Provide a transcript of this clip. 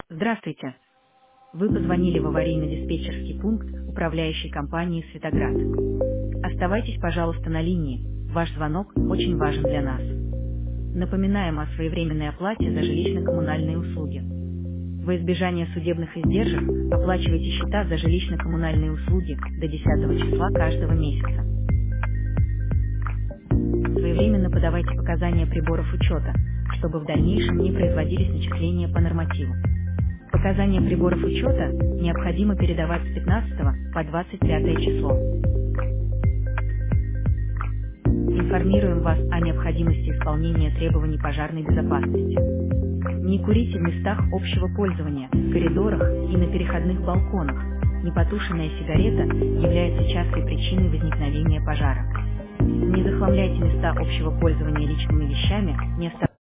Здравствуйте. Вы позвонили в аварийно-диспетчерский пункт управляющей компании «Светоград». Оставайтесь, пожалуйста, на линии. Ваш звонок очень важен для нас. Напоминаем о своевременной оплате за жилищно-коммунальные услуги. Во избежание судебных издержек оплачивайте счета за жилищно-коммунальные услуги до 10 числа каждого месяца. Своевременно подавайте показания приборов учета, чтобы в дальнейшем не производились начисления по нормативу. Показания приборов учета необходимо передавать с 15 по 25 число. Информируем вас о необходимости исполнения требований пожарной безопасности. Не курите в местах общего пользования, коридорах и на переходных балконах. Непотушенная сигарета является частой причиной возникновения пожара. Не захламляйте места общего пользования личными вещами, не оставляйте